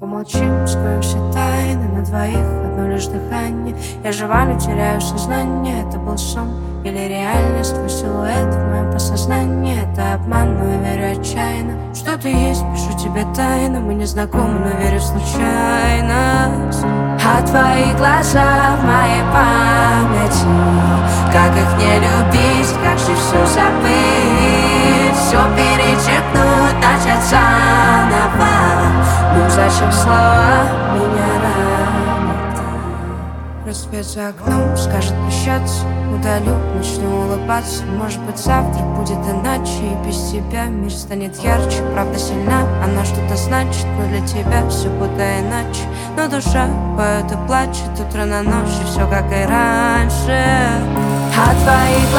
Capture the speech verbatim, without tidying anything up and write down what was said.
Помолчим, скроем все тайны на двоих, одно лишь дыхание. Я жива, но теряю сознание. Это был сон или реальность? Твой силуэт в моем подсознании. Это обман, но я верю отчаянно. Что ты есть, пишу тебе тайно. Мы не знакомы, но верю в случайность. А твои глаза в моей памяти, как их не любить, как же все забыть, все перечеркнуть, начать заново. Ну зачем слова меня ранят? Рассвет за окном скажет прощаться, удалю, начну улыбаться. Может быть завтра будет иначе, и без тебя мир станет ярче. Правда сильна, она что-то значит, но для тебя все будто иначе. Но душа поет и плачет, утро на ночь, и все как и раньше. А твои